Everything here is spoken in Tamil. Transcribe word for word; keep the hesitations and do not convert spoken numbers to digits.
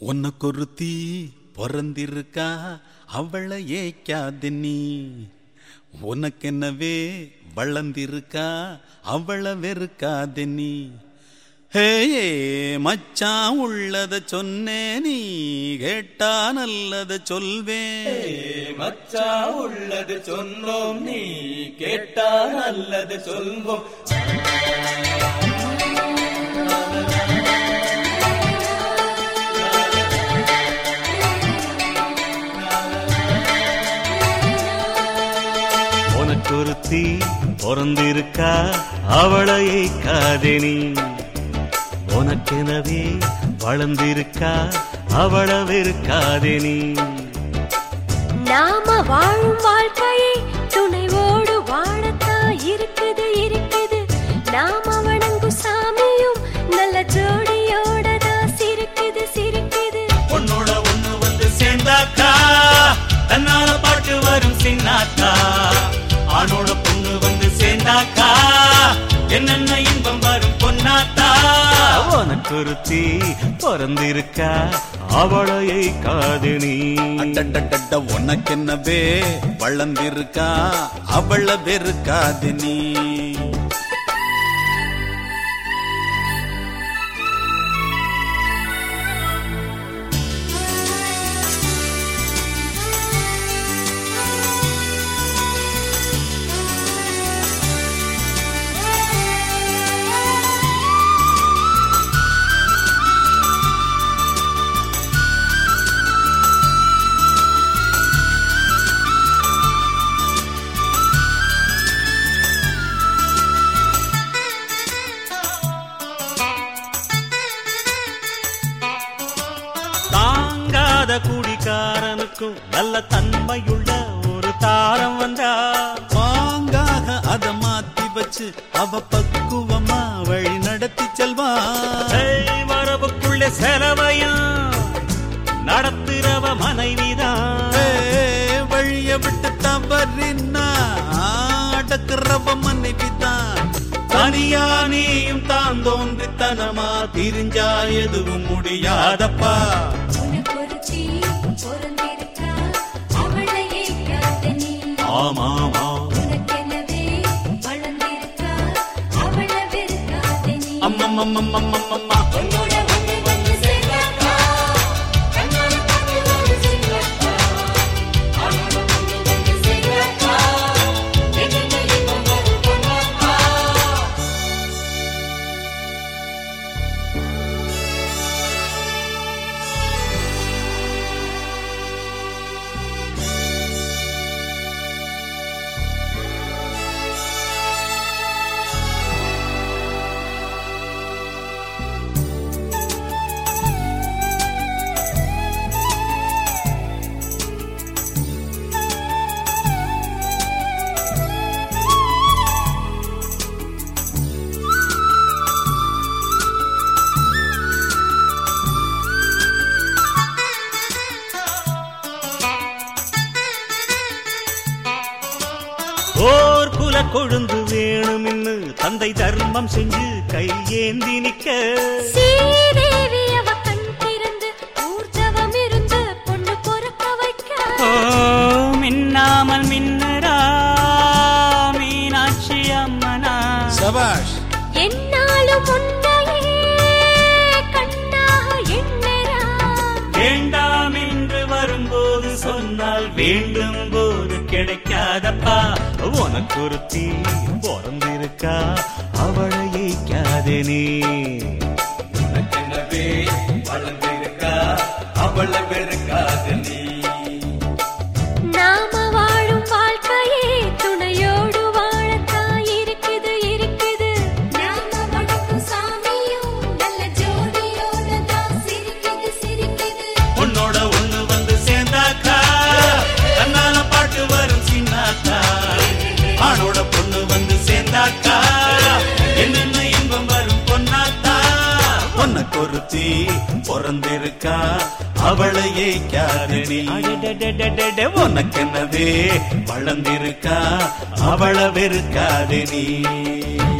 உனக்கொருத்தி பொறந்திருக்கா அவளை ஏய்க்காத நீ, உனக்கென்னவே வளர்ந்திருக்கா அவளை வெறுக்காத நீ. ஹேயே மச்சான் உள்ளத சொன்னே நீ கேட்டா நல்லத சொல்வேன். மச்சான் உள்ளது சொன்னோம் நீ கேட்டா நல்லது சொல்வோம். உனக்கொருத்தி பொறந்திருக்கா அவளை ஏய்க்காதே நீ, உனக்கெனவே வளர்ந்திருக்கா அவளை வெறுக்காதே நீ. நாம வாழும் வாழ்க்கையை துணைவோடு வாழத்தான் இருக்குது இருக்குது. நாம வணங்கும் சாமியும் நல்ல ஜோடியோட தான் சிரிக்குது சிரிக்குது. உன்னோட ஒண்ணு வந்து சேர்ந்தாக்கா தன்னால பாட்டு வரும் சின்னாக்கா, ஆணோட பொண்ணு வந்து சேர்ந்தாக்கா என்னென்ன இன்பம் வரும் பொன்னாத்தா. உனக்கொருத்தி பொறந்திருக்கா அவளை ஏய்க்காதே நீ. அட்டட்ட உனக்கென்னவே வளர்ந்திருக்கா அவளை வெறுக்காத நீ. குடிகாரனுக்கும் நல்ல தன்மையுள்ள ஒரு தாரம் வந்தா, வாங்காக அத மாத்தி வச்சு அவ பக்குவமா வழி நடத்தி செல்வா. வரவுக்குள்ளே செலவையும் நடத்துறவ மனைவிதான். வழிய விட்டு தவறினா அடக்குறவ மனைவிதான். தனியா நீயும் தான் தோன்றித்தனமா திரிஞ்சா எதுவும் முடியாதப்பா. ஆமாமா அம்மம்மம்மம்மம்மம்மா ஓர் குல கொழுந்து வேணும் இன்னு தந்தை தர்மம் செஞ்சு கையேந்தி நிக்க. ஸ்ரீதேவி அவ கண் திறந்து ஊர்ஜவம் இருந்து பொண்ணு பொறுக்க வைக்க. ஓ மின்னாமல் மின்னரா மீனாட்சி அம்மனா. சபாஷ். என்னாலும் உன்னையே கண்ணாக எண்ணரா. வேண்டாம் என்று வரும்போது சொன்னால் வேண்டும் போது கிடைக்காதப்பா. உனக்கொருத்தி பொறந்திருக்கா அவளை ஏய்க்காதே நீ, உனக்கென்னவே வளர்ந்திருக்கா அவளை வெறுக்காத நீ. நாம வாழும் வாழ்க்கையே துணையோடு வாழத்தான் இருக்குது இருக்குது. நாம வணங்கும் சாமியும் நல்ல ஜோடியோட தான் சிரிக்குது சிரிக்குது. உன்னோட ஒண்ணு வந்து சேர்ந்தாக்கா தன்னால பாட்டு வரும் சின்னாக்கா, ஆணோட பொண்ணு வந்து சேர்ந்தாக்கா என்னென்ன இன்பம் வரும் பொன்னாத்தா. உனக்கொருத்தி பொறந்திருக்கா அவளை ஏய்க்காத நீ. உனக்கென்னவே வளர்ந்திருக்கா அவளை வெறுக்காத நீ.